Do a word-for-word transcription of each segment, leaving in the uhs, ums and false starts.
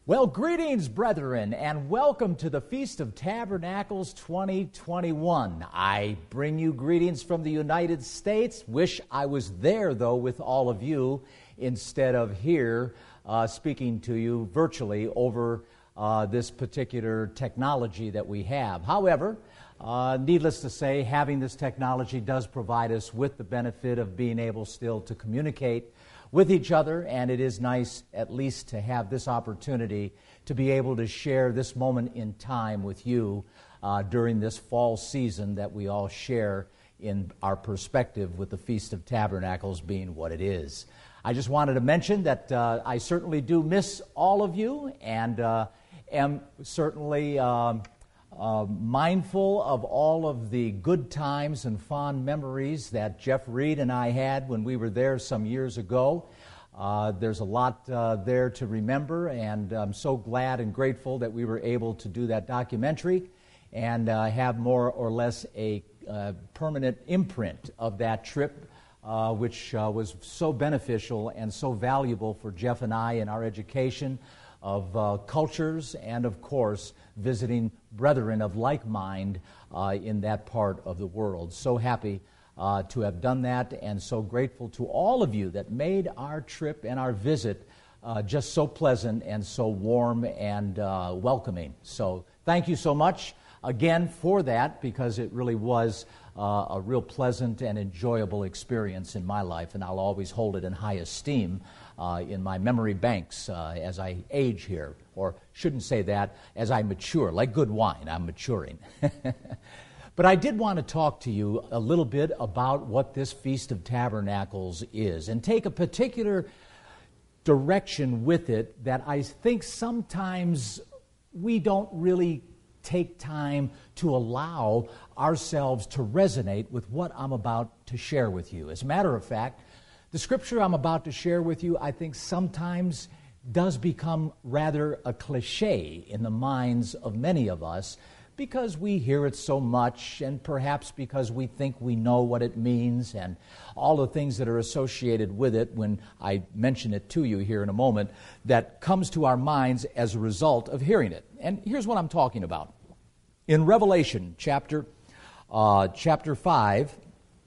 Well, greetings, brethren, and welcome to the Feast of Tabernacles twenty twenty-one. I bring you greetings from the United States. Wish I was there, though, with all of you, instead of here uh, speaking to you virtually over uh, this particular technology that we have. However, uh, needless to say, having this technology does provide us with the benefit of being able still to communicate with each other, and it is nice at least to have this opportunity to be able to share this moment in time with you uh, during this fall season that we all share in our perspective with the Feast of Tabernacles being what it is. I just wanted to mention that uh, I certainly do miss all of you and uh, am certainly um, uh, mindful of all of the good times and fond memories that Jeff Reed and I had when we were there some years ago. Uh, there's a lot uh, there to remember, and I'm so glad and grateful that we were able to do that documentary and uh, have more or less a uh, permanent imprint of that trip, uh, which uh, was so beneficial and so valuable for Jeff and I in our education of uh, cultures and, of course, visiting brethren of like mind uh, in that part of the world. So happy uh, to have done that, and so grateful to all of you that made our trip and our visit uh, just so pleasant and so warm and uh, welcoming. So thank you so much again for that, because it really was uh, a real pleasant and enjoyable experience in my life, and I'll always hold it in high esteem Uh, in my memory banks uh, as I age here, or shouldn't say that, as I mature. Like good wine, I'm maturing. But I did want to talk to you a little bit about what this Feast of Tabernacles is, and take a particular direction with it that I think sometimes we don't really take time to allow ourselves to resonate with what I'm about to share with you. As a matter of fact, the scripture I'm about to share with you, I think sometimes does become rather a cliche in the minds of many of us, because we hear it so much, and perhaps because we think we know what it means and all the things that are associated with it when I mention it to you here in a moment, that comes to our minds as a result of hearing it. And here's what I'm talking about. In Revelation chapter, uh, chapter five,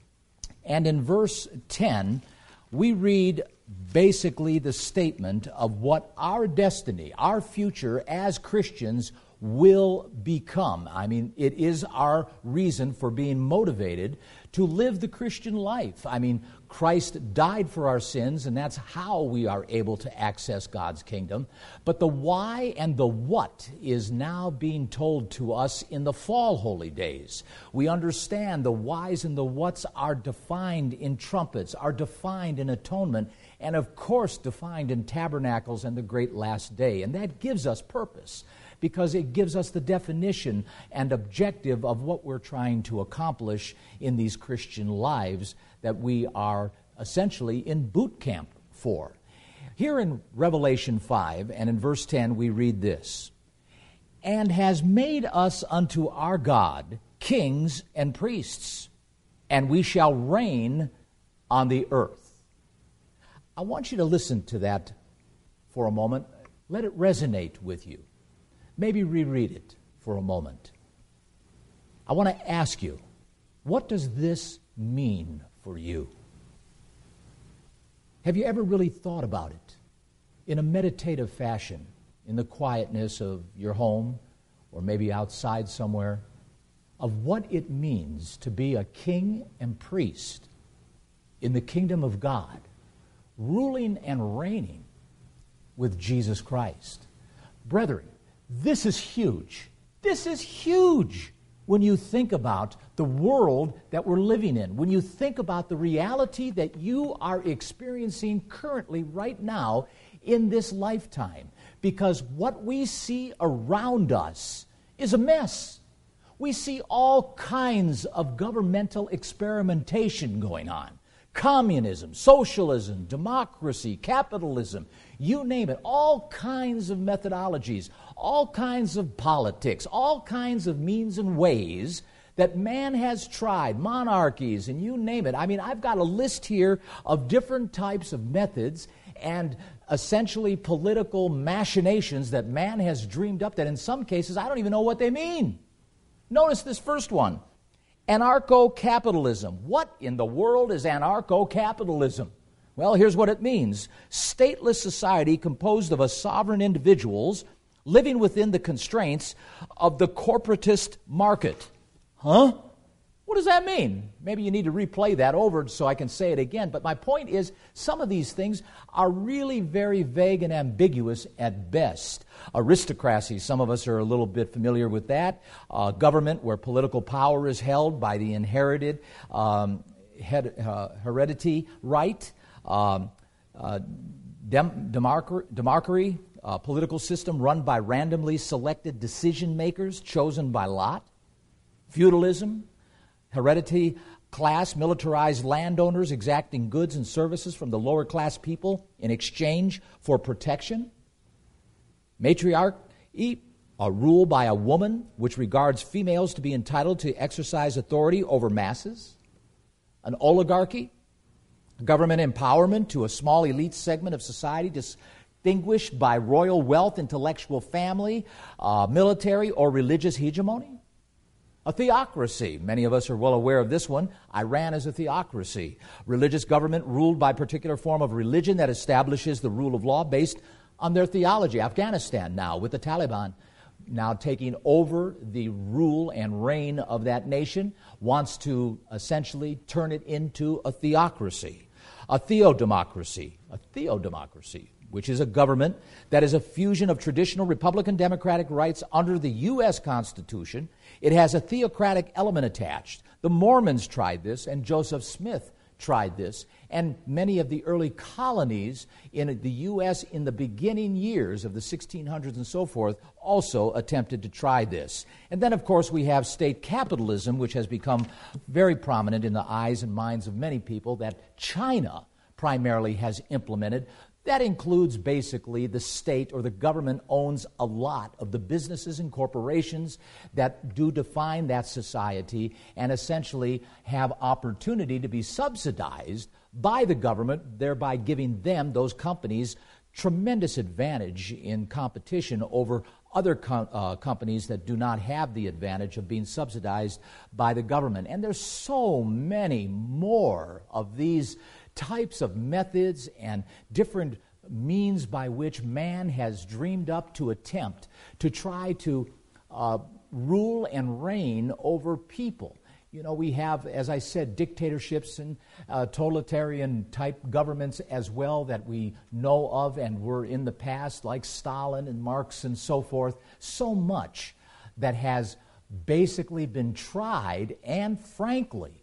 and in verse ten, we read basically the statement of what our destiny, our future as Christians will become. I mean, it is our reason for being motivated to live the Christian life. I mean, Christ died for our sins, and that's how we are able to access God's kingdom. But the why and the what is now being told to us in the fall holy days. We understand the whys and the whats are defined in trumpets, are defined in atonement, and of course defined in tabernacles and the great last day. And that gives us purpose, because it gives us the definition and objective of what we're trying to accomplish in these Christian lives that we are essentially in boot camp for. Here in Revelation five and in verse ten we read this: "And has made us unto our God kings and priests, and we shall reign on the earth." I want you to listen to that for a moment. Let it resonate with you. Maybe reread it for a moment. I want to ask you, what does this mean for you? Have you ever really thought about it in a meditative fashion, in the quietness of your home or maybe outside somewhere, of what it means to be a king and priest in the kingdom of God, ruling and reigning with Jesus Christ? Brethren, this is huge. This is huge when you think about the world that we're living in, when you think about the reality that you are experiencing currently right now in this lifetime. Because what we see around us is a mess. We see all kinds of governmental experimentation going on. Communism, socialism, democracy, capitalism, you name it, all kinds of methodologies, all kinds of politics, all kinds of means and ways that man has tried, monarchies, and you name it. I mean, I've got a list here of different types of methods, and essentially political machinations that man has dreamed up that in some cases I don't even know what they mean. Notice this first one, anarcho-capitalism. What in the world is anarcho-capitalism? Well, here's what it means. Stateless society composed of a sovereign individuals living within the constraints of the corporatist market. Huh? What does that mean? Maybe you need to replay that over so I can say it again. But my point is, some of these things are really very vague and ambiguous at best. Aristocracy, some of us are a little bit familiar with that. Uh, government, where political power is held by the inherited um, head, uh, heredity right. Um, uh, dem- demarc- democracy, uh, political system run by randomly selected decision makers chosen by lot. Feudalism, heredity class, militarized landowners exacting goods and services from the lower class people in exchange for protection. Matriarchy, a rule by a woman which regards females to be entitled to exercise authority over masses. An oligarchy, government empowerment to a small elite segment of society distinguished by royal wealth, intellectual family, uh, military or religious hegemony. A theocracy. Many of us are well aware of this one. Iran is a theocracy. Religious government ruled by a particular form of religion that establishes the rule of law based on their theology. Afghanistan now, with the Taliban now taking over the rule and reign of that nation, wants to essentially turn it into a theocracy. A theodemocracy. A theodemocracy, which is a government that is a fusion of traditional Republican democratic rights under the U S Constitution. It has a theocratic element attached. The Mormons tried this, and Joseph Smith tried this, and many of the early colonies in the U S in the beginning years of the sixteen hundreds and so forth also attempted to try this. And then, of course, we have state capitalism, which has become very prominent in the eyes and minds of many people, that China primarily has implemented. That includes basically the state or the government owns a lot of the businesses and corporations that do define that society and essentially have opportunity to be subsidized by the government, thereby giving them, those companies, tremendous advantage in competition over other com- uh, companies that do not have the advantage of being subsidized by the government. And there's so many more of these types of methods and different means by which man has dreamed up to attempt to try to uh, rule and reign over people. You know, we have, as I said, dictatorships and uh, totalitarian type governments as well that we know of and were in the past, like Stalin and Marx and so forth. So much that has basically been tried and, frankly,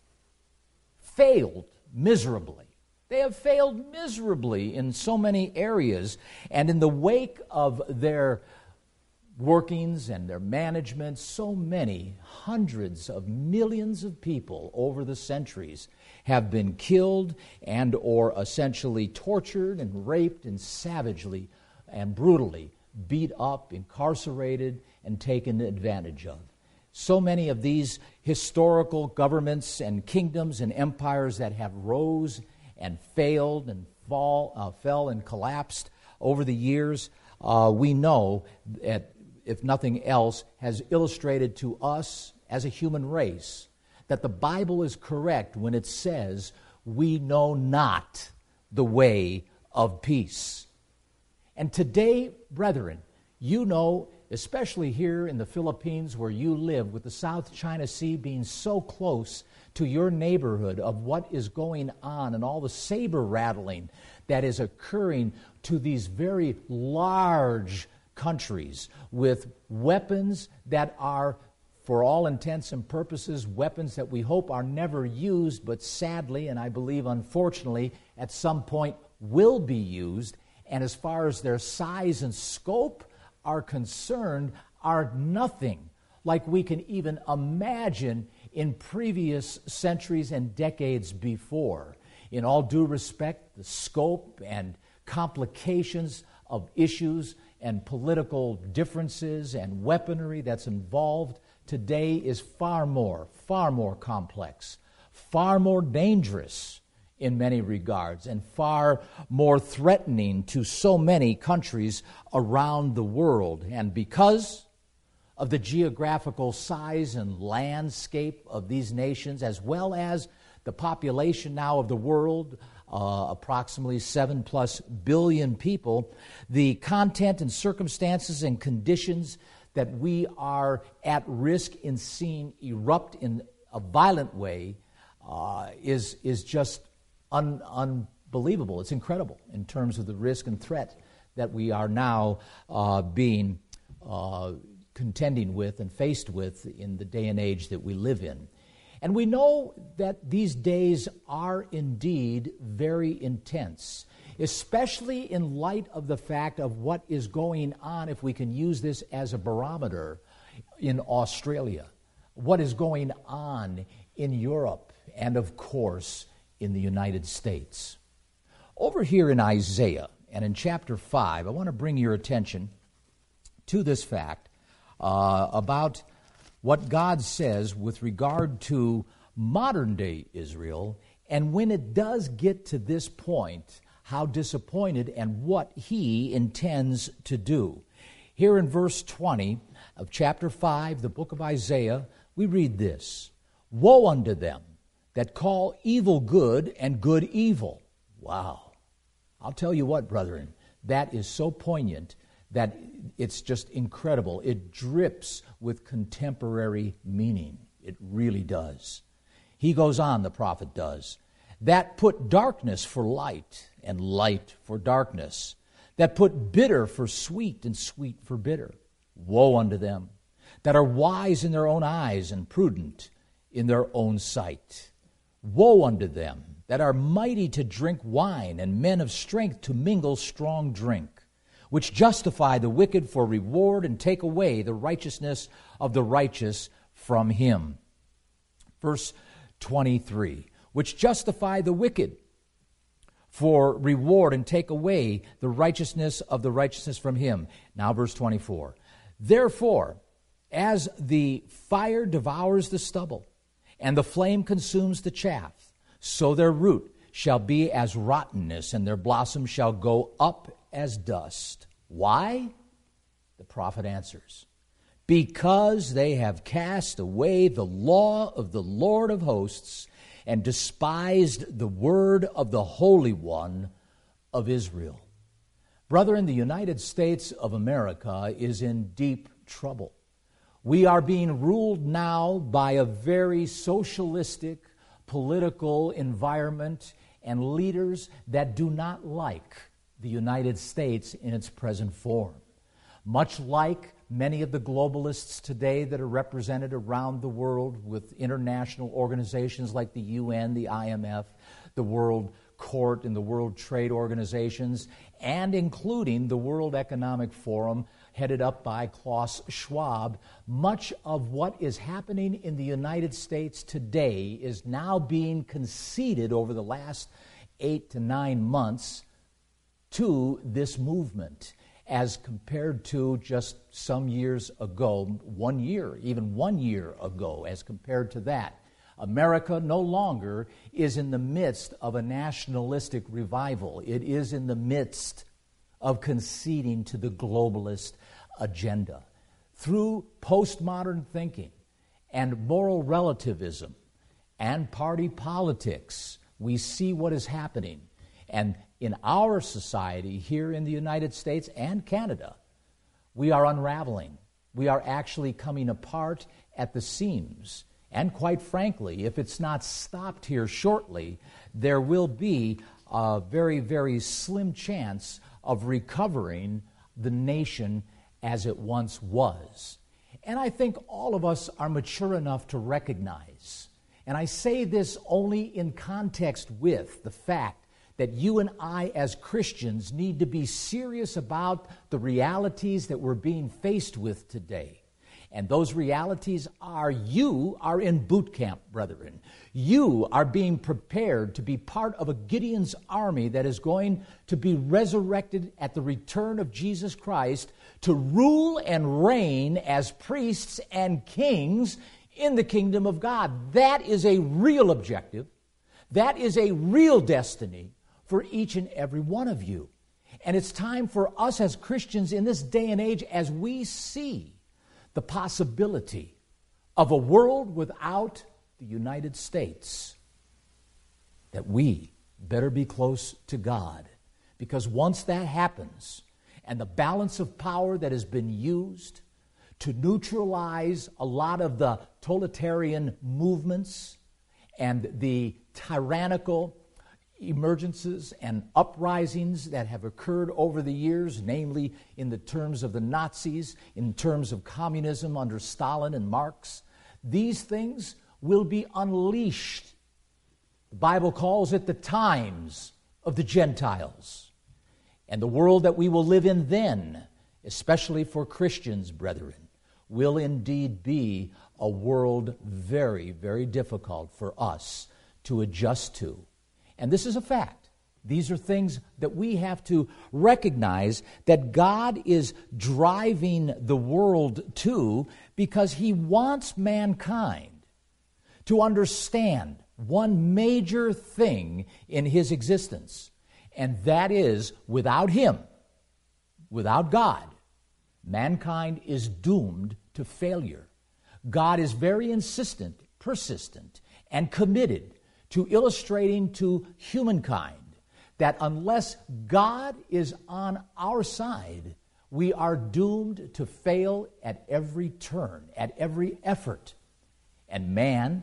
failed miserably. They have failed miserably in so many areas, and in the wake of their workings and their management, so many hundreds of millions of people over the centuries have been killed and or essentially tortured and raped and savagely and brutally beat up, incarcerated, and taken advantage of. So many of these historical governments and kingdoms and empires that have rose and failed and fall, uh, fell and collapsed over the years, uh, we know that, if nothing else, has illustrated to us as a human race that the Bible is correct when it says we know not the way of peace. And today, brethren, you know, especially here in the Philippines where you live, with the South China Sea being so close to your neighborhood, of what is going on and all the saber rattling that is occurring to these very large countries with weapons that are, for all intents and purposes, weapons that we hope are never used, but sadly, and I believe unfortunately, at some point will be used, and as far as their size and scope are concerned, are nothing like we can even imagine in previous centuries and decades before. In all due respect, the scope and complications of issues and political differences and weaponry that's involved today is far more, far more complex, far more dangerous in many regards and far more threatening to so many countries around the world. And because of the geographical size and landscape of these nations, as well as the population now of the world, uh, approximately seven plus billion people, the content and circumstances and conditions that we are at risk in seeing erupt in a violent way uh, is, is just un, unbelievable. It's incredible in terms of the risk and threat that we are now uh, being uh, contending with and faced with in the day and age that we live in. And we know that these days are indeed very intense, especially in light of the fact of what is going on, if we can use this as a barometer, in Australia, what is going on in Europe, and of course in the United States. Over here in Isaiah and in chapter five, I want to bring your attention to this fact uh, about what God says with regard to modern-day Israel, and when it does get to this point, how disappointed and what He intends to do. Here in verse twenty of chapter five, the book of Isaiah, we read this: "Woe unto them that call evil good and good evil." Wow. I'll tell you what, brethren, that is so poignant that it's just incredible. It drips with contemporary meaning. It really does. He goes on, the prophet does, "That put darkness for light and light for darkness, that put bitter for sweet and sweet for bitter. Woe unto them that are wise in their own eyes and prudent in their own sight. Woe unto them that are mighty to drink wine and men of strength to mingle strong drink, which justify the wicked for reward and take away the righteousness of the righteous from him." Verse twenty-three, "Which justify the wicked for reward and take away the righteousness of the righteousness from him." Now verse twenty-four, "Therefore, as the fire devours the stubble, and the flame consumes the chaff, so their root shall be as rottenness, and their blossom shall go up as dust." Why? The prophet answers, "Because they have cast away the law of the Lord of hosts, and despised the word of the Holy One of Israel." Brethren, the United States of America is in deep trouble. We are being ruled now by a very socialistic political environment and leaders that do not like the United States in its present form. Much like many of the globalists today that are represented around the world with international organizations like the U N, the I M F, the World Court, and the World Trade Organizations, and including the World Economic Forum, headed up by Klaus Schwab, much of what is happening in the United States today is now being conceded over the last eight to nine months to this movement, as compared to just some years ago, one year, even one year ago, as compared to that. America no longer is in the midst of a nationalistic revival. It is in the midst of conceding to the globalist agenda. Through postmodern thinking and moral relativism and party politics, we see what is happening. And in our society here in the United States and Canada, we are unraveling. We are actually coming apart at the seams. And quite frankly, if it's not stopped here shortly, there will be a very, very slim chance of recovering the nation as it once was. And I think all of us are mature enough to recognize, and I say this only in context with the fact that you and I as Christians need to be serious about the realities that we're being faced with today. And those realities are, you are in boot camp, brethren. You are being prepared to be part of a Gideon's army that is going to be resurrected at the return of Jesus Christ to rule and reign as priests and kings in the kingdom of God. That is a real objective. That is a real destiny for each and every one of you. And it's time for us as Christians in this day and age, as we see the possibility of a world without the United States, that we better be close to God. Because once that happens, and the balance of power that has been used to neutralize a lot of the totalitarian movements and the tyrannical emergences and uprisings that have occurred over the years, namely in the terms of the Nazis, in terms of communism under Stalin and Marx, these things will be unleashed. The Bible calls it the times of the Gentiles. And the world that we will live in then, especially for Christians, brethren, will indeed be a world very, very difficult for us to adjust to. And this is a fact. These are things that we have to recognize that God is driving the world to, because He wants mankind to understand one major thing in His existence, and that is, without Him, without God, mankind is doomed to failure. God is very insistent, persistent, and committed to illustrating to humankind that unless God is on our side, we are doomed to fail at every turn, at every effort. And man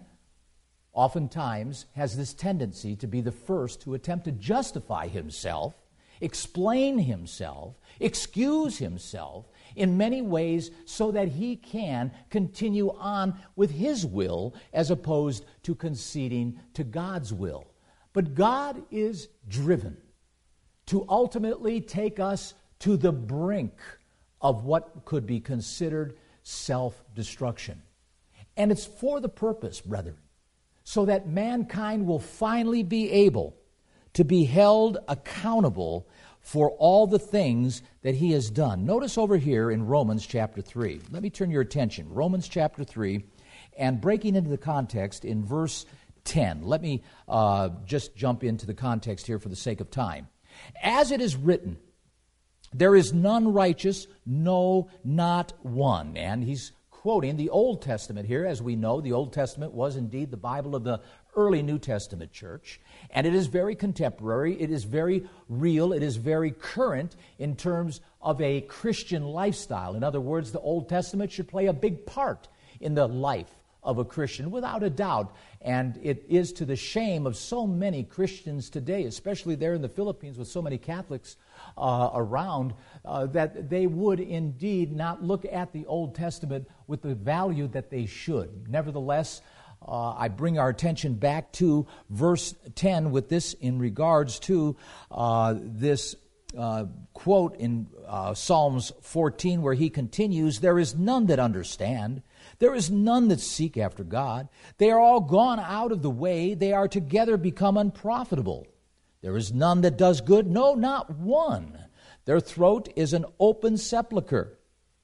oftentimes has this tendency to be the first to attempt to justify himself, explain himself, excuse himself in many ways so that he can continue on with his will as opposed to conceding to God's will. But God is driven to ultimately take us to the brink of what could be considered self-destruction. And it's for the purpose, brethren, so that mankind will finally be able to be held accountable for all the things that he has done. Notice over here in Romans chapter three. Let me turn your attention. Romans chapter three, and breaking into the context in verse ten. Let me uh, just jump into the context here for the sake of time. As it is written, there is none righteous, no, not one. And he's quoting the Old Testament here. As we know, the Old Testament was indeed the Bible of the early New Testament church, and it is very contemporary, it is very real, it is very current in terms of a Christian lifestyle. In other words, the Old Testament should play a big part in the life of a Christian, without a doubt, and it is to the shame of so many Christians today, especially there in the Philippines with so many Catholics uh, around, uh, that they would indeed not look at the Old Testament with the value that they should. Nevertheless, Uh, I bring our attention back to verse ten with this in regards to uh, this uh, quote in uh, Psalms fourteen, where he continues, "There is none that understand. There is none that seek after God. They are all gone out of the way. They are together become unprofitable. There is none that does good, no, not one. Their throat is an open sepulchre.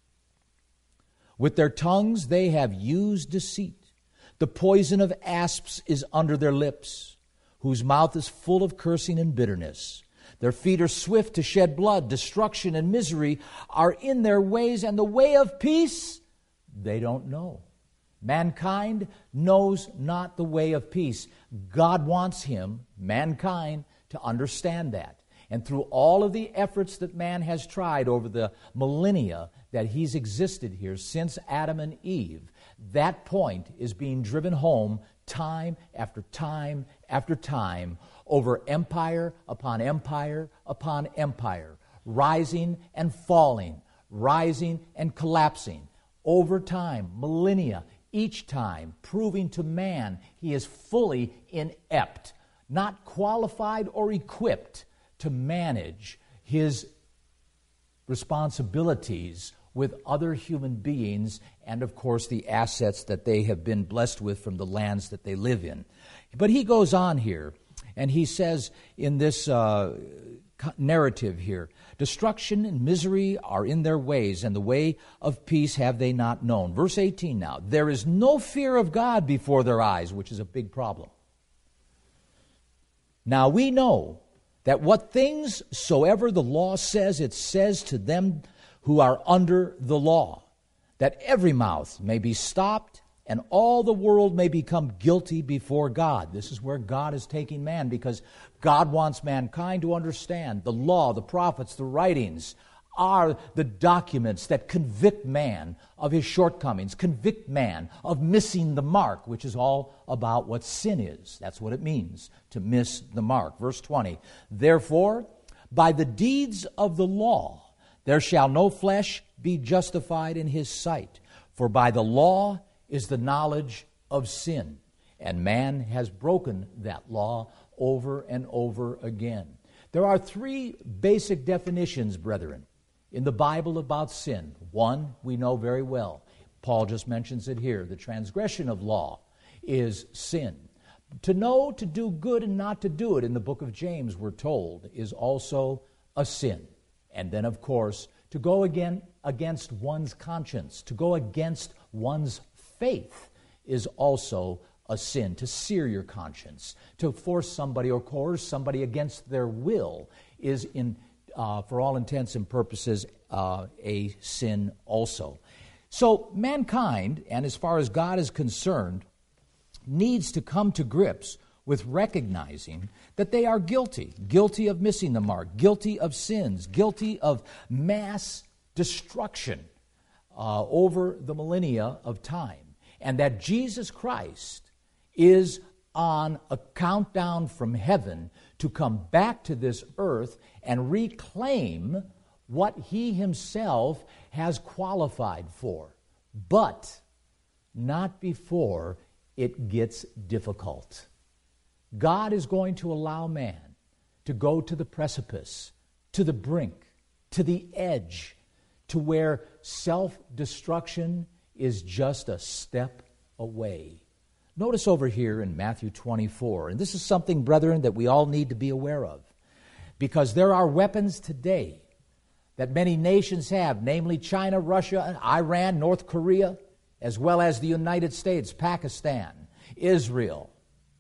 With their tongues they have used deceit. The poison of asps is under their lips, whose mouth is full of cursing and bitterness. Their feet are swift to shed blood. Destruction and misery are in their ways, and the way of peace they don't know." Mankind knows not the way of peace. God wants him, mankind, to understand that. And through all of the efforts that man has tried over the millennia that he's existed here since Adam and Eve, that point is being driven home time after time after time over empire upon empire upon empire, rising and falling, rising and collapsing over time, millennia, each time proving to man he is fully inept, not qualified or equipped to manage his responsibilities with other human beings and, of course, the assets that they have been blessed with from the lands that they live in. But he goes on here, and he says in this uh, narrative here, "Destruction and misery are in their ways, and the way of peace have they not known." Verse eighteen now, "There is no fear of God before their eyes," which is a big problem. Now we know that what things soever the law says, it says to them who are under the law, that every mouth may be stopped, and all the world may become guilty before God. This is where God is taking man, because God wants mankind to understand the law, the prophets, the writings are the documents that convict man of his shortcomings, convict man of missing the mark, which is all about what sin is. That's what it means to miss the mark. Verse twenty, therefore, by the deeds of the law, there shall no flesh be justified in his sight. For by the law is the knowledge of sin, and man has broken that law over and over again. There are three basic definitions, brethren, in the Bible about sin. One, we know very well. Paul just mentions it here. The transgression of law is sin. To know to do good and not to do it, in the book of James, we're told, is also a sin. And then, of course, to go again against one's conscience, to go against one's faith is also a sin. To sear your conscience, to force somebody or coerce somebody against their will is, in, uh, for all intents and purposes, uh, a sin also. So mankind, and as far as God is concerned, needs to come to grips with recognizing that they are guilty, guilty of missing the mark, guilty of sins, guilty of mass destruction uh, over the millennia of time, and that Jesus Christ is on a countdown from heaven to come back to this earth and reclaim what he himself has qualified for, but not before it gets difficult. God is going to allow man to go to the precipice, to the brink, to the edge, to where self-destruction is just a step away. Notice over here in Matthew twenty-four, and this is something, brethren, that we all need to be aware of, because there are weapons today that many nations have, namely China, Russia, Iran, North Korea, as well as the United States, Pakistan, Israel,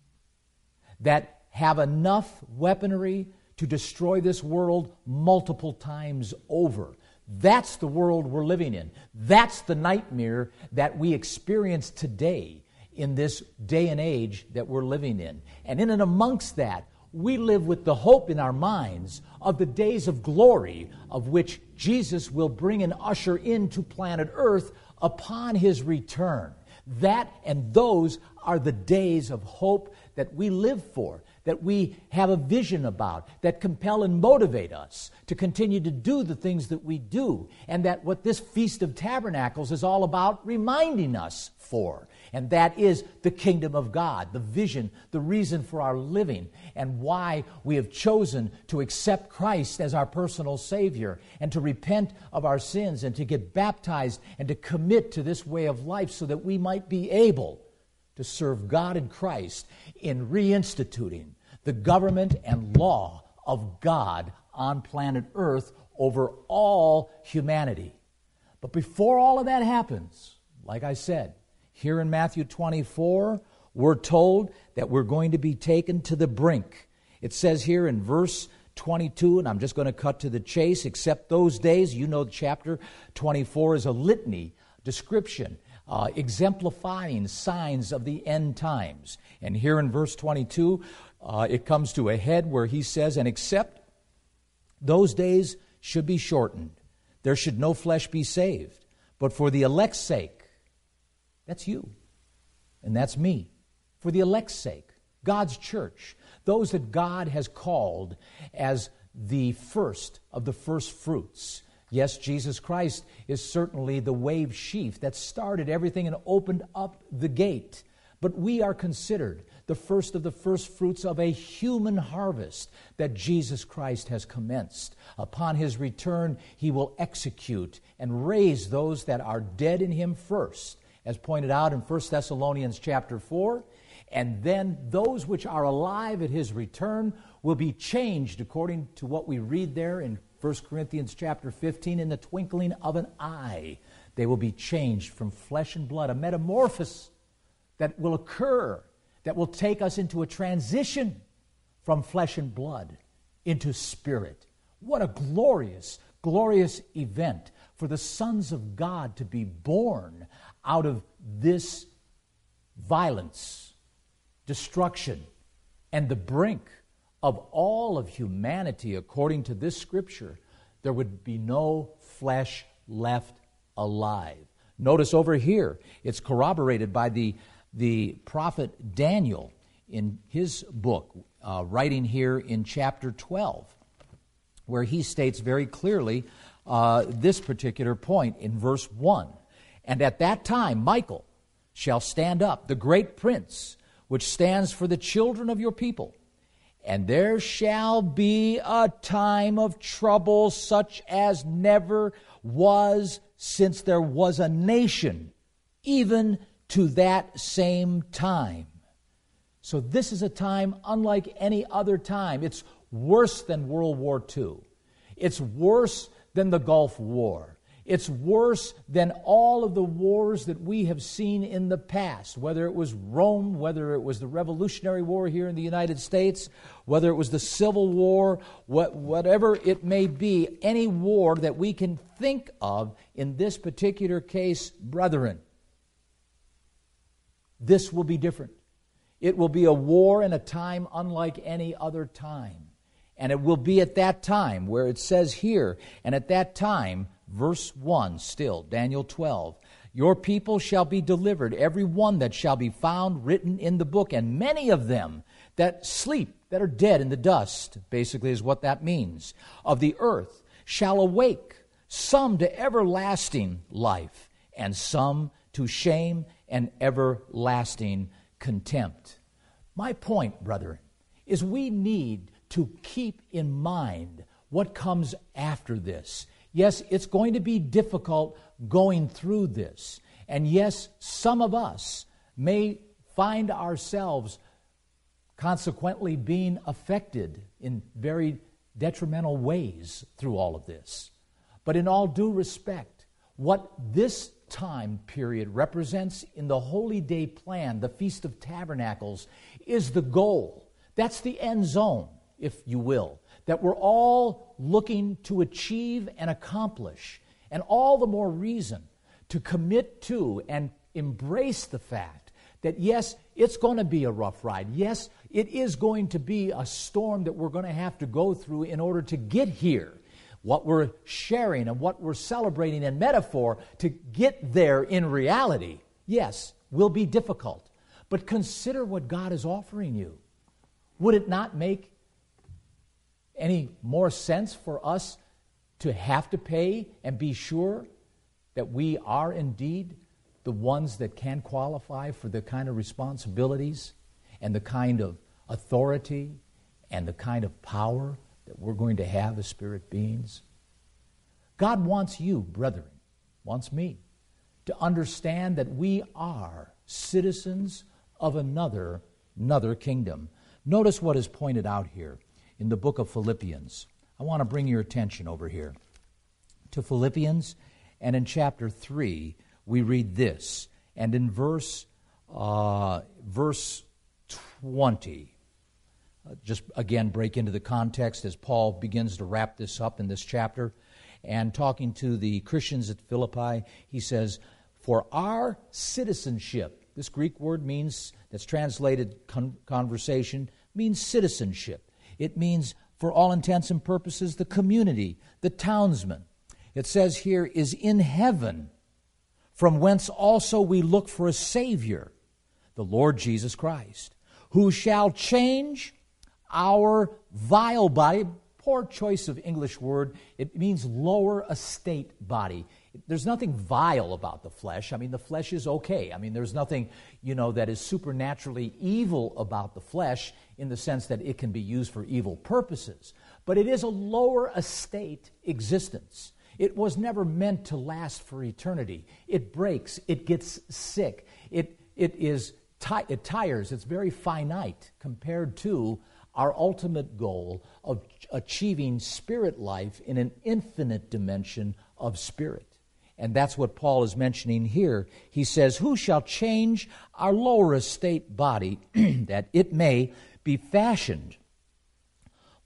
that have enough weaponry to destroy this world multiple times over. That's the world we're living in. That's the nightmare that we experience today in this day and age that we're living in. And in and amongst that, we live with the hope in our minds of the days of glory of which Jesus will bring and usher into planet Earth upon his return. That and those are the days of hope that we live for, that we have a vision about, that compel and motivate us to continue to do the things that we do, and that what this Feast of Tabernacles is all about reminding us for. And that is the kingdom of God, the vision, the reason for our living, and why we have chosen to accept Christ as our personal Savior, and to repent of our sins, and to get baptized, and to commit to this way of life so that we might be able to serve God and Christ in reinstituting the government and law of God on planet Earth over all humanity. But before all of that happens, like I said, here in Matthew twenty-four, we're told that we're going to be taken to the brink. It says here in verse twenty-two, and I'm just going to cut to the chase, except those days, you know, chapter twenty-four is a litany, description, uh, exemplifying signs of the end times. And here in verse twenty-two, uh, it comes to a head where he says, and except those days should be shortened, there should no flesh be saved, but for the elect's sake. That's you, and that's me. For the elect's sake, God's church, those that God has called as the first of the first fruits. Yes, Jesus Christ is certainly the wave sheaf that started everything and opened up the gate. But we are considered the first of the first fruits of a human harvest that Jesus Christ has commenced. Upon his return, he will execute and raise those that are dead in him first, as pointed out in First Thessalonians chapter four, and then those which are alive at his return will be changed according to what we read there in First Corinthians chapter fifteen, in the twinkling of an eye. They will be changed from flesh and blood, a metamorphosis that will occur, that will take us into a transition from flesh and blood into spirit. What a glorious, glorious event for the sons of God to be born out of this violence, destruction, and the brink of all of humanity. According to this scripture, there would be no flesh left alive. Notice over here, it's corroborated by the, the prophet Daniel in his book, uh, writing here in chapter twelve, where he states very clearly uh, this particular point in verse one. And at that time, Michael shall stand up, the great prince, which stands for the children of your people. And there shall be a time of trouble such as never was since there was a nation, even to that same time. So this is a time unlike any other time. It's worse than World War Two. It's worse than the Gulf War. It's worse than all of the wars that we have seen in the past, whether it was Rome, whether it was the Revolutionary War here in the United States, whether it was the Civil War, what, whatever it may be, any war that we can think of in this particular case, brethren, this will be different. It will be a war in a time unlike any other time. And it will be at that time where it says here, and at that time, verse one still, Daniel twelve, your people shall be delivered, every one that shall be found written in the book, and many of them that sleep, that are dead in the dust, basically is what that means, of the earth, shall awake, some to everlasting life, and some to shame and everlasting contempt. My point, brethren, is we need to keep in mind what comes after this. Yes, it's going to be difficult going through this. And yes, some of us may find ourselves consequently being affected in very detrimental ways through all of this. But in all due respect, what this time period represents in the Holy Day plan, the Feast of Tabernacles, is the goal. That's the end zone, if you will, that we're all looking to achieve and accomplish. And all the more reason to commit to and embrace the fact that, yes, it's going to be a rough ride. Yes, it is going to be a storm that we're going to have to go through in order to get here. What we're sharing and what we're celebrating in metaphor, to get there in reality, yes, will be difficult. But consider what God is offering you. Would it not make any more sense for us to have to pay and be sure that we are indeed the ones that can qualify for the kind of responsibilities and the kind of authority and the kind of power that we're going to have as spirit beings? God wants you, brethren, wants me, to understand that we are citizens of another, another kingdom. Notice what is pointed out here in the book of Philippians. I want to bring your attention over here to Philippians, and in chapter three, we read this. And in verse, uh, verse twenty, uh, just again break into the context as Paul begins to wrap this up in this chapter. And talking to the Christians at Philippi, he says, for our citizenship, this Greek word means, that's translated con- conversation, means citizenship. It means, for all intents and purposes, the community, the townsman. It says here, is in heaven, from whence also we look for a Savior, the Lord Jesus Christ, who shall change our vile body. Poor choice of English word. It means lower estate body. There's nothing vile about the flesh. I mean, the flesh is okay. I mean, there's nothing, you know, that is supernaturally evil about the flesh in the sense that it can be used for evil purposes. But it is a lower estate existence. It was never meant to last for eternity. It breaks. It gets sick. It it is ti- it tires. It's very finite compared to our ultimate goal of achieving spirit life in an infinite dimension of spirit. And that's what Paul is mentioning here. He says, who shall change our lower estate body that it may be fashioned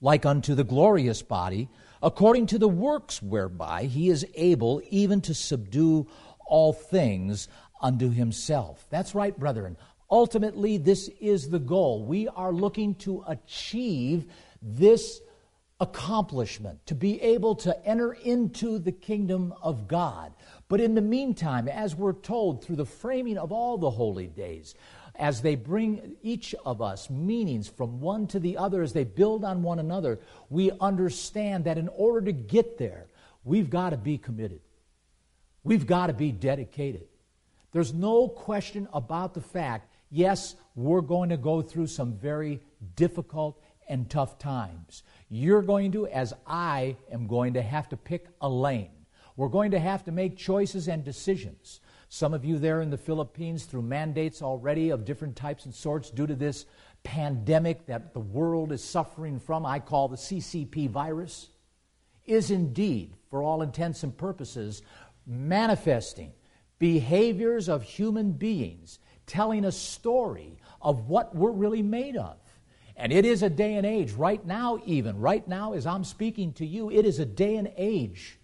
like unto the glorious body, according to the works whereby he is able even to subdue all things unto himself. That's right, brethren. Ultimately, this is the goal. We are looking to achieve this accomplishment, to be able to enter into the kingdom of God. But in the meantime, as we're told through the framing of all the holy days, as they bring each of us meanings from one to the other, as they build on one another, we understand that in order to get there, we've got to be committed. We've got to be dedicated. There's no question about the fact, yes, we're going to go through some very difficult and tough times. You're going to, as I am going to, have to pick a lane. We're going to have to make choices and decisions. Some of you there in the Philippines, through mandates already of different types and sorts due to this pandemic that the world is suffering from, I call the C C P virus, is indeed, for all intents and purposes, manifesting behaviors of human beings, telling a story of what we're really made of. And it is a day and age, right now even, right now as I'm speaking to you, it is a day and age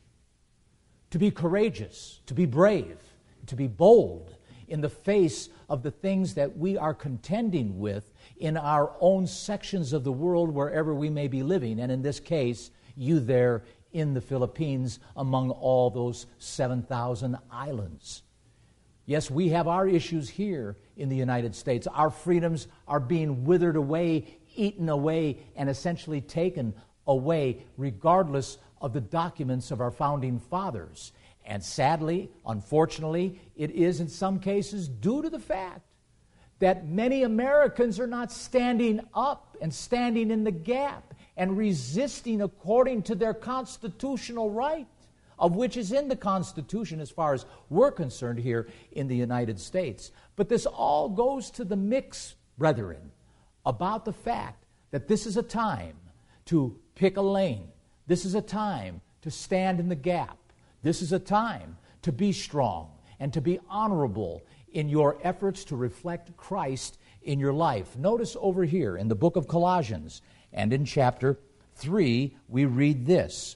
to be courageous, to be brave, to be bold in the face of the things that we are contending with in our own sections of the world, wherever we may be living. And in this case, you there in the Philippines, among all those seven thousand islands. Yes, we have our issues here in the United States. Our freedoms are being withered away, eaten away, and essentially taken away, regardless of the documents of our founding fathers. And sadly, unfortunately, it is in some cases due to the fact that many Americans are not standing up and standing in the gap and resisting according to their constitutional right, of which is in the Constitution as far as we're concerned here in the United States. But this all goes to the mix, brethren, about the fact that this is a time to pick a lane. This is a time to stand in the gap. This is a time to be strong and to be honorable in your efforts to reflect Christ in your life. Notice over here in the book of Colossians and in chapter three, we read this.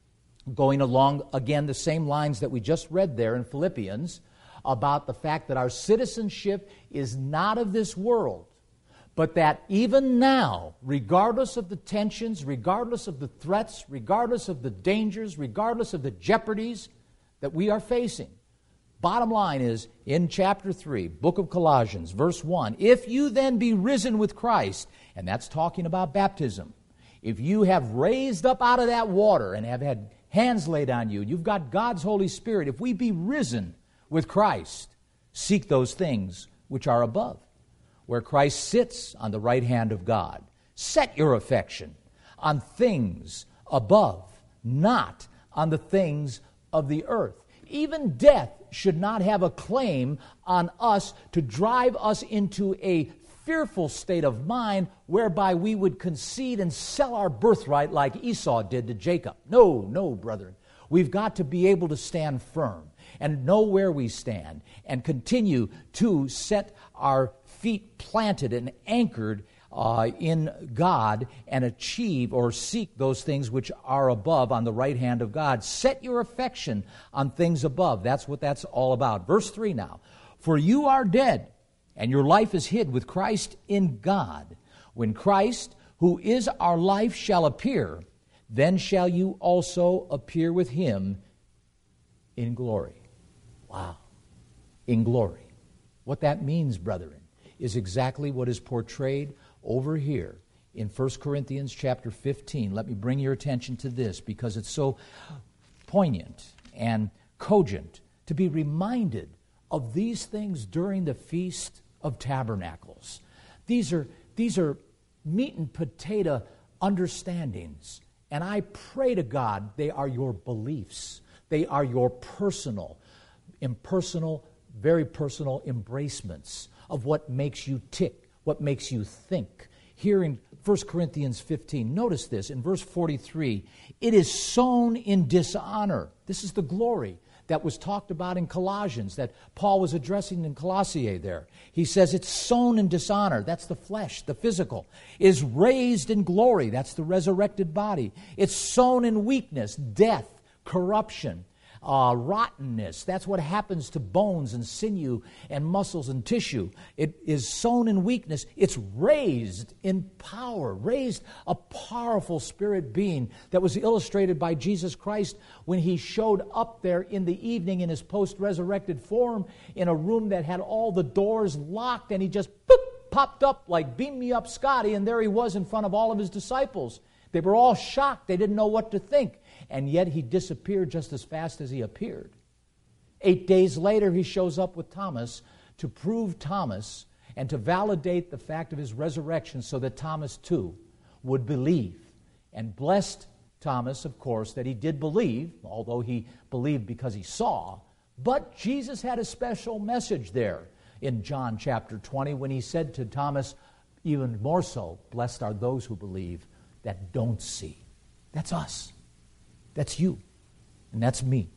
Going along, again, the same lines that we just read there in Philippians about the fact that our citizenship is not of this world, but that even now, regardless of the tensions, regardless of the threats, regardless of the dangers, regardless of the jeopardies that we are facing, bottom line is, in chapter three, book of Colossians, verse one, if you then be risen with Christ, and that's talking about baptism, if you have raised up out of that water and have had hands laid on you, you've got God's Holy Spirit, if we be risen with Christ, seek those things which are above, where Christ sits on the right hand of God. Set your affection on things above, not on the things of the earth. Even death should not have a claim on us to drive us into a fearful state of mind whereby we would concede and sell our birthright like Esau did to Jacob. No, no, brethren. We've got to be able to stand firm and know where we stand and continue to set our feet planted and anchored uh, in God and achieve or seek those things which are above on the right hand of God. Set your affection on things above. That's what that's all about. Verse three now. For you are dead, and your life is hid with Christ in God. When Christ, who is our life, shall appear, then shall you also appear with him in glory. Wow. In glory. What that means, brethren, is exactly what is portrayed over here in First Corinthians chapter fifteen. Let me bring your attention to this because it's so poignant and cogent to be reminded of these things during the Feast of Tabernacles. These are, these are meat and potato understandings, and I pray to God they are your beliefs. They are your personal, impersonal, very personal embracements of what makes you tick, what makes you think. Here in First Corinthians fifteen, notice this, in verse forty-three, it is sown in dishonor. This is the glory that was talked about in Colossians, that Paul was addressing in Colossae there. He says it's sown in dishonor, that's the flesh, the physical, is raised in glory, that's the resurrected body. It's sown in weakness, death, corruption, uh, rottenness. That's what happens to bones and sinew and muscles and tissue. It is sown in weakness. It's raised in power, raised a powerful spirit being that was illustrated by Jesus Christ when he showed up there in the evening in his post-resurrected form in a room that had all the doors locked, and he just boop, popped up like, beam me up, Scotty, and there he was in front of all of his disciples. They were all shocked. They didn't know what to think. And yet he disappeared just as fast as he appeared. Eight days later, he shows up with Thomas to prove Thomas and to validate the fact of his resurrection so that Thomas too would believe. And blessed Thomas, of course, that he did believe, although he believed because he saw. But Jesus had a special message there in John chapter twenty when he said to Thomas, even more so, blessed are those who believe that don't see. That's us. That's you. And that's me.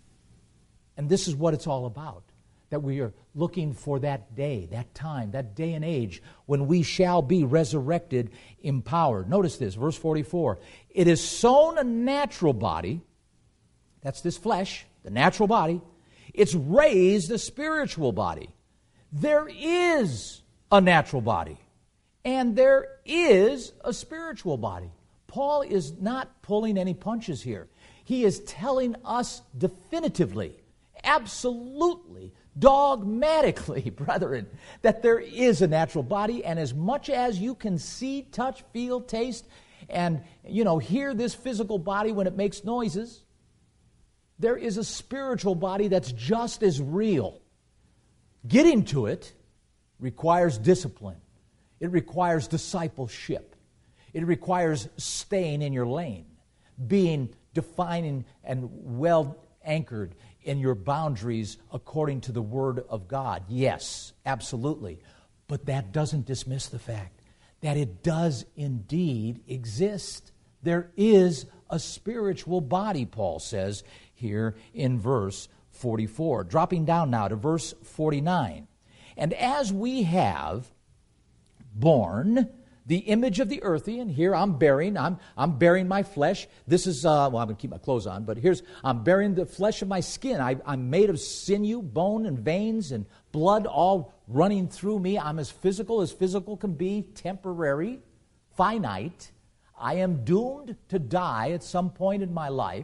And this is what it's all about. That we are looking for that day, that time, that day and age when we shall be resurrected, empowered. Notice this, verse forty-four. It is sown a natural body, that's this flesh, the natural body. It's raised a spiritual body. There is a natural body, and there is a spiritual body. Paul is not pulling any punches here. He is telling us definitively, absolutely, dogmatically, brethren, that there is a natural body, and as much as you can see, touch, feel, taste, and, you know, hear this physical body when it makes noises, there is a spiritual body that's just as real. Getting to it requires discipline. It requires discipleship. It requires staying in your lane, being defining and well anchored in your boundaries according to the Word of God. Yes, absolutely. But that doesn't dismiss the fact that it does indeed exist. There is a spiritual body, Paul says here in verse forty-four. Dropping down now to verse forty-nine. And as we have borne the image of the earthy, and here I'm bearing, I'm I'm bearing my flesh. This is, uh, well, I'm going to keep my clothes on, but here's, I'm bearing the flesh of my skin. I, I'm made of sinew, bone, and veins, and blood all running through me. I'm as physical as physical can be, temporary, finite. I am doomed to die at some point in my life,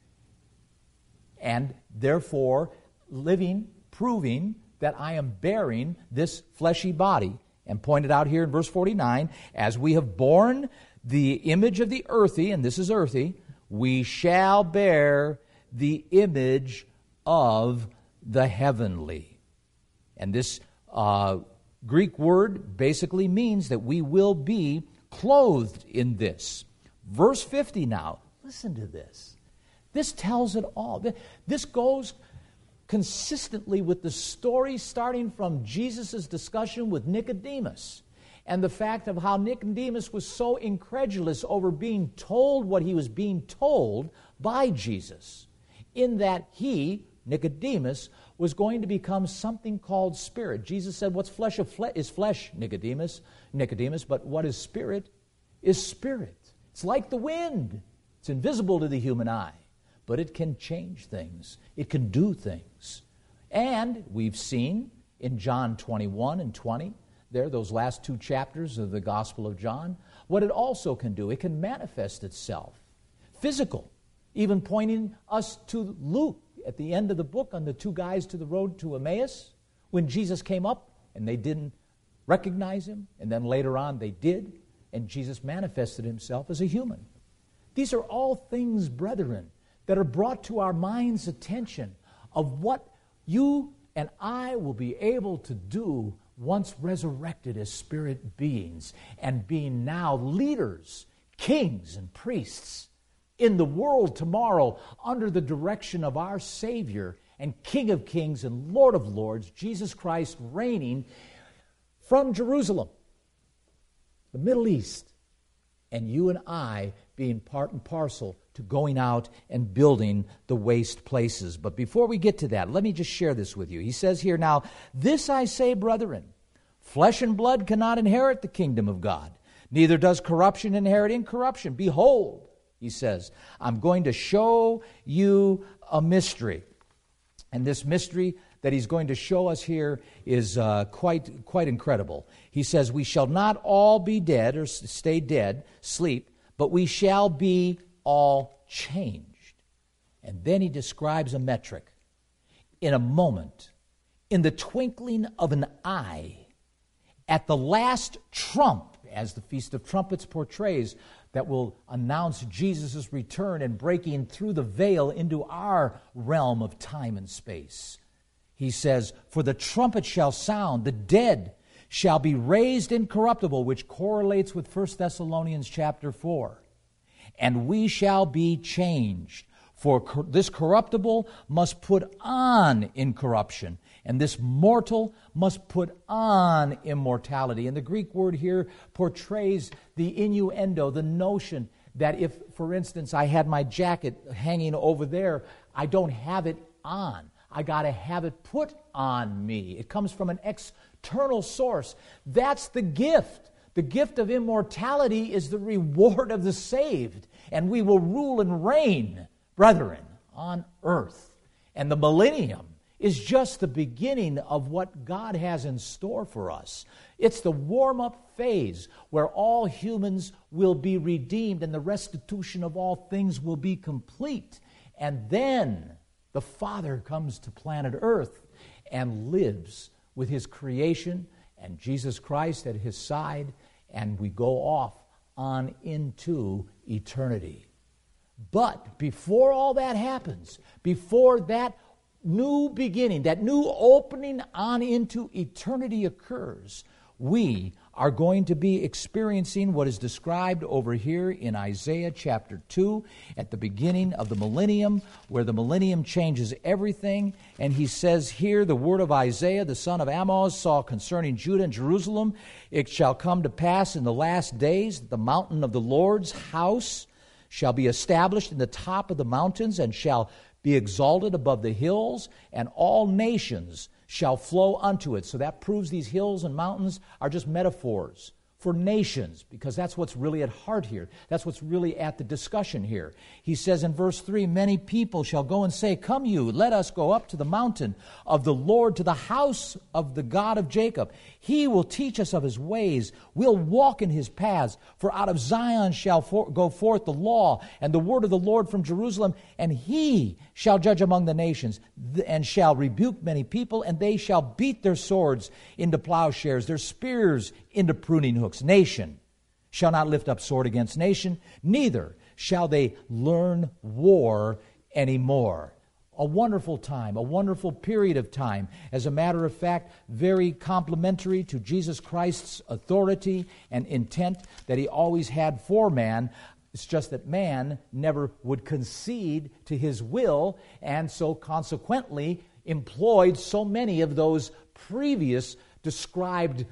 and therefore living, proving that I am bearing this fleshy body. And pointed out here in verse forty-nine, as we have borne the image of the earthy, and this is earthy, we shall bear the image of the heavenly. And this uh, Greek word basically means that we will be clothed in this. Verse fifty now, listen to this. This tells it all. This goes consistently with the story starting from Jesus' discussion with Nicodemus and the fact of how Nicodemus was so incredulous over being told what he was being told by Jesus, in that he, Nicodemus, was going to become something called spirit. Jesus said, what's flesh of flesh is flesh, Nicodemus, Nicodemus, but what is spirit is spirit. It's like the wind. It's invisible to the human eye, but it can change things. It can do things. And we've seen in John twenty-one and twenty, there, those last two chapters of the Gospel of John, what it also can do. It can manifest itself. Physical, even pointing us to Luke at the end of the book on the two guys to the road to Emmaus, when Jesus came up and they didn't recognize him, and then later on they did, and Jesus manifested himself as a human. These are all things, brethren, that are brought to our mind's attention of what you and I will be able to do once resurrected as spirit beings and being now leaders, kings, and priests in the world tomorrow under the direction of our Savior and King of Kings and Lord of Lords, Jesus Christ, reigning from Jerusalem, the Middle East, and you and I being part and parcel to going out and building the waste places. But before we get to that, let me just share this with you. He says here, now, this I say, brethren, flesh and blood cannot inherit the kingdom of God, neither does corruption inherit incorruption. Behold, he says, I'm going to show you a mystery. And this mystery that he's going to show us here is uh, quite, quite incredible. He says, we shall not all be dead or stay dead, sleep, but we shall be all changed. And then he describes a metric. In a moment, in the twinkling of an eye, at the last trump, as the Feast of Trumpets portrays, that will announce Jesus' return and breaking through the veil into our realm of time and space. He says, for the trumpet shall sound, the dead shall be raised incorruptible, which correlates with First Thessalonians chapter four. And we shall be changed. For cor- this corruptible must put on incorruption, and this mortal must put on immortality. And the Greek word here portrays the innuendo, the notion that if, for instance, I had my jacket hanging over there, I don't have it on. I got to have it put on me. It comes from an external source. That's the gift. The gift of immortality is the reward of the saved. And we will rule and reign, brethren, on earth. And the millennium is just the beginning of what God has in store for us. It's the warm-up phase where all humans will be redeemed and the restitution of all things will be complete. And then the Father comes to planet Earth and lives with His creation and Jesus Christ at His side, and we go off on into eternity. But before all that happens, before that new beginning, that new opening on into eternity occurs, we are going to be experiencing what is described over here in Isaiah chapter two at the beginning of the millennium, where the millennium changes everything. And he says here, the word of Isaiah, the son of Amoz, saw concerning Judah and Jerusalem, it shall come to pass in the last days that the mountain of the Lord's house shall be established in the top of the mountains and shall be exalted above the hills, and all nations shall flow unto it. So that proves these hills and mountains are just metaphors for nations, because that's what's really at heart here. That's what's really at the discussion here. He says in verse three, many people shall go and say, come you, let us go up to the mountain of the Lord, to the house of the God of Jacob. He will teach us of His ways. We'll walk in His paths. For out of Zion shall for- go forth the law and the word of the Lord from Jerusalem, and He shall judge among the nations, and shall rebuke many people, and they shall beat their swords into plowshares, their spears into pruning hooks. Nation shall not lift up sword against nation, neither shall they learn war anymore. A wonderful time, a wonderful period of time. As a matter of fact, very complementary to Jesus Christ's authority and intent that He always had for man. It's just that man never would concede to His will, and so consequently employed so many of those previous described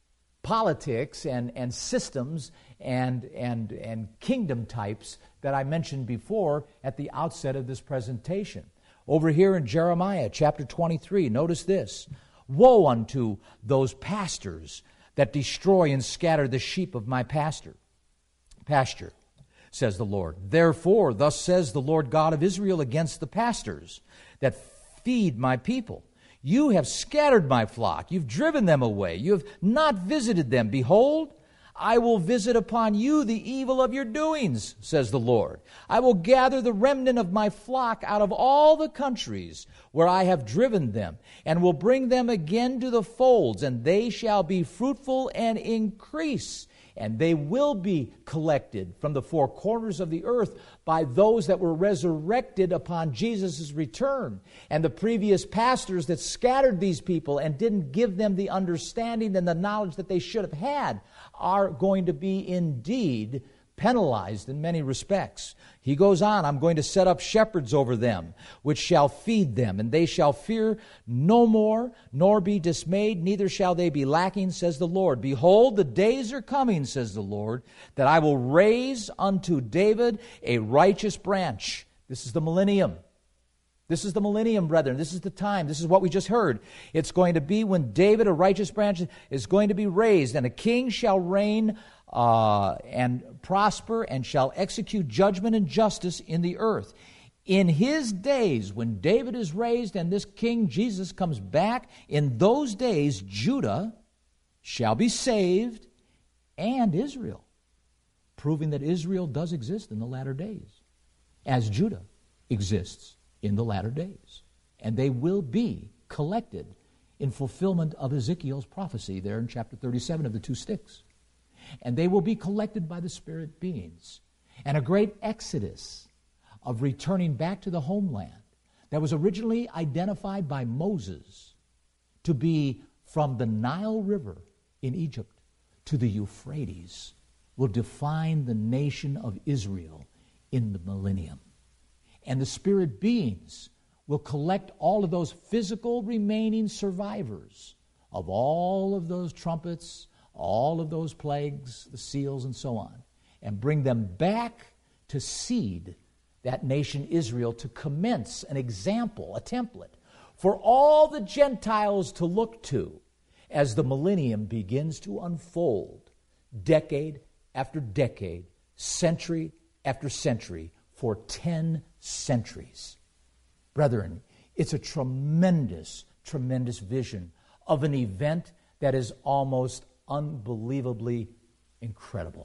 politics and, and systems and, and, and kingdom types that I mentioned before at the outset of this presentation. Over here in Jeremiah chapter twenty-three, notice this. Woe unto those pastors that destroy and scatter the sheep of my pasture, pasture, says the Lord. Therefore, thus says the Lord God of Israel against the pastors that feed my people. You have scattered my flock. You've driven them away. You have not visited them. Behold, I will visit upon you the evil of your doings, says the Lord. I will gather the remnant of my flock out of all the countries where I have driven them, and will bring them again to the folds, and they shall be fruitful and increase. And they will be collected from the four corners of the earth by those that were resurrected upon Jesus' return. And the previous pastors that scattered these people and didn't give them the understanding and the knowledge that they should have had are going to be indeed penalized in many respects. He goes on, I'm going to set up shepherds over them, which shall feed them, and they shall fear no more, nor be dismayed, neither shall they be lacking, says the Lord. Behold, the days are coming, says the Lord, that I will raise unto David a righteous branch. This is the millennium. This is the millennium, brethren. This is the time. This is what we just heard. It's going to be when David, a righteous branch, is going to be raised, and a king shall reign uh, and prosper, and shall execute judgment and justice in the earth. In his days, when David is raised and this King Jesus comes back, in those days Judah shall be saved, and Israel, proving that Israel does exist in the latter days, as Judah exists in the latter days. And they will be collected in fulfillment of Ezekiel's prophecy there in chapter thirty-seven of the two sticks. And they will be collected by the spirit beings. And a great exodus of returning back to the homeland that was originally identified by Moses to be from the Nile River in Egypt to the Euphrates will define the nation of Israel in the millennium. And the spirit beings will collect all of those physical remaining survivors of all of those trumpets, all of those plagues, the seals, and so on, and bring them back to seed that nation Israel, to commence an example, a template, for all the Gentiles to look to as the millennium begins to unfold, decade after decade, century after century, for ten centuries. Brethren, it's a tremendous, tremendous vision of an event that is almost unbelievably incredible.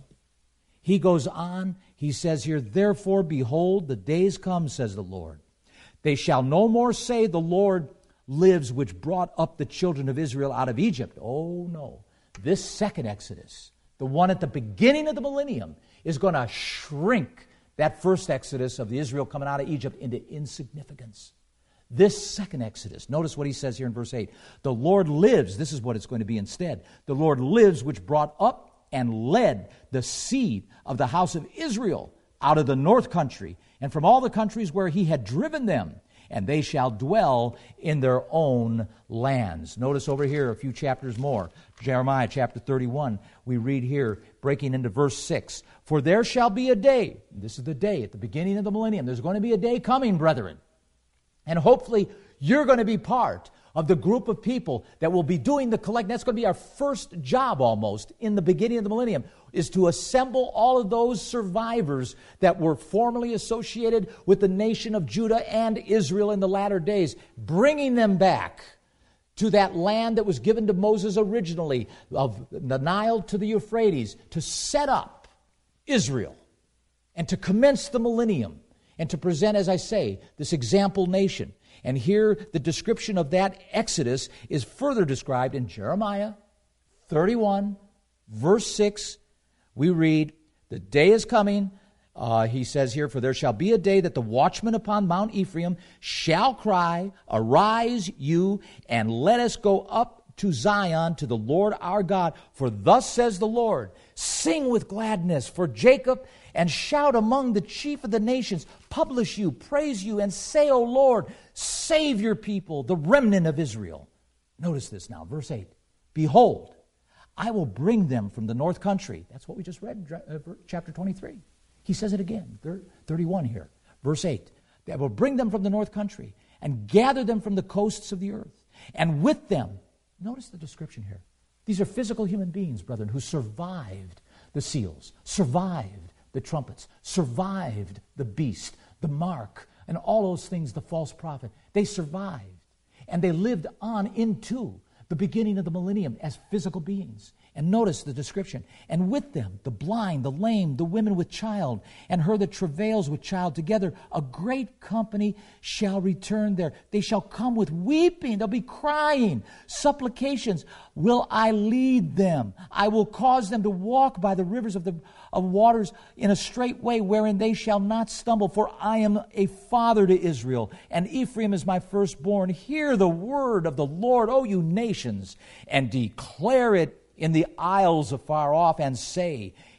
He goes on, he says here, therefore, behold, the days come, says the Lord. They shall no more say, the Lord lives, which brought up the children of Israel out of Egypt. Oh, no. This second Exodus, the one at the beginning of the millennium, is going to shrink that first Exodus of the Israel coming out of Egypt into insignificance. This second Exodus, notice what he says here in verse eight. The Lord lives, this is what it's going to be instead. The Lord lives, which brought up and led the seed of the house of Israel out of the north country, and from all the countries where he had driven them, and they shall dwell in their own lands. Notice over here a few chapters more. Jeremiah chapter thirty-one, we read here, breaking into verse six. For there shall be a day, this is the day at the beginning of the millennium, there's going to be a day coming, brethren. And hopefully you're going to be part of the group of people that will be doing the collect. That's going to be our first job almost in the beginning of the millennium, is to assemble all of those survivors that were formerly associated with the nation of Judah and Israel in the latter days, bringing them back to that land that was given to Moses originally, of the Nile to the Euphrates, to set up Israel and to commence the millennium and to present, as I say, this example nation. And here the description of that Exodus is further described in Jeremiah thirty-one, verse six. We read, the day is coming, uh, he says here, for there shall be a day that the watchman upon Mount Ephraim shall cry, arise you, and let us go up to Zion, to the Lord our God. For thus says the Lord, sing with gladness for Jacob, and shout among the chief of the nations. Publish you, praise you, and say, O Lord, save your people, the remnant of Israel. Notice this now, verse eight. Behold, I will bring them from the north country. That's what we just read, chapter twenty-three. He says it again, thirty-one here, verse eight. I will bring them from the north country and gather them from the coasts of the earth. And with them, notice the description here. These are physical human beings, brethren, who survived the seals, survived the trumpets, survived the beast, the mark, and all those things, the false prophet. They survived, and they lived on into the beginning of the millennium as physical beings. And notice the description. And with them, the blind, the lame, the women with child, and her that travails with child together, a great company shall return there. They shall come with weeping. They'll be crying. Supplications. Will I lead them? I will cause them to walk by the rivers of the of waters in a straight way wherein they shall not stumble. For I am a father to Israel, and Ephraim is my firstborn. Hear the word of the Lord, O you nations, and declare it in the isles afar off, and say,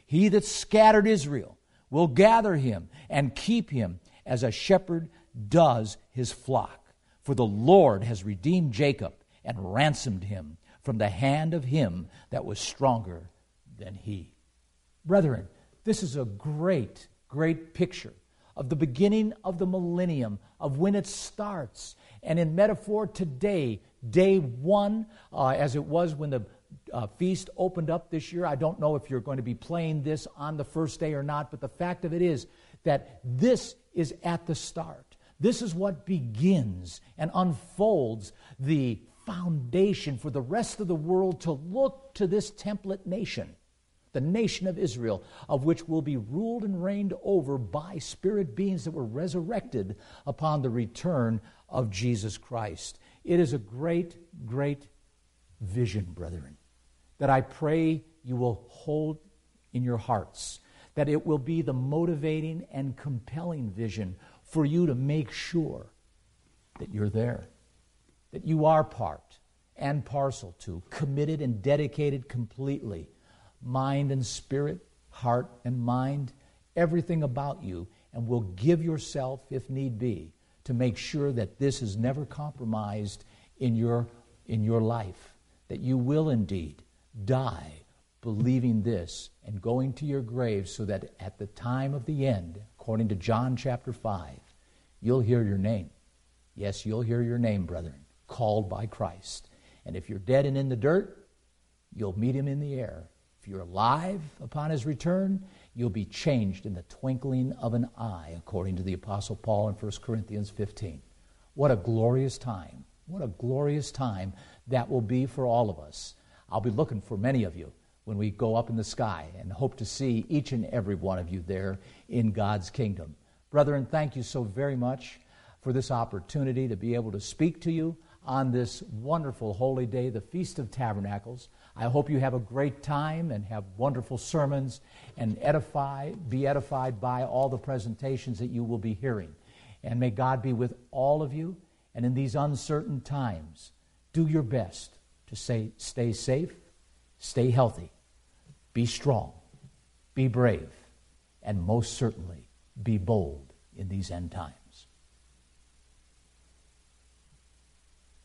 He that scattered Israel will gather him and keep him as a shepherd does his flock. For the Lord has redeemed Jacob and ransomed him from the hand of him that was stronger than he. Brethren, this is a great, great picture of the beginning of the millennium, of when it starts. And in metaphor today, day one, uh, as it was when the uh, feast opened up this year. I don't know if you're going to be playing this on the first day or not, but the fact of it is that this is at the start. This is what begins and unfolds the foundation for the rest of the world to look to this template nation, the nation of Israel, of which will be ruled and reigned over by spirit beings that were resurrected upon the return of Jesus Christ. It is a great, great vision, brethren, that I pray you will hold in your hearts, that it will be the motivating and compelling vision for you to make sure that you're there, that you are part and parcel to, committed and dedicated completely, mind and spirit, heart and mind, everything about you, and will give yourself, if need be, to make sure that this is never compromised in your, in your life, that you will indeed die believing this and going to your grave so that at the time of the end, according to John chapter five, you'll hear your name. Yes, you'll hear your name, brethren, called by Christ. And if you're dead and in the dirt, you'll meet him in the air. If you're alive upon his return, you'll be changed in the twinkling of an eye, according to the Apostle Paul in First Corinthians fifteen. What a glorious time. What a glorious time that will be for all of us. I'll be looking for many of you when we go up in the sky and hope to see each and every one of you there in God's kingdom. Brethren, thank you so very much for this opportunity to be able to speak to you on this wonderful holy day, the Feast of Tabernacles. I hope you have a great time and have wonderful sermons and edify, be edified by all the presentations that you will be hearing. And may God be with all of you. And in these uncertain times, do your best to say, stay safe, stay healthy, be strong, be brave, and most certainly be bold in these end times.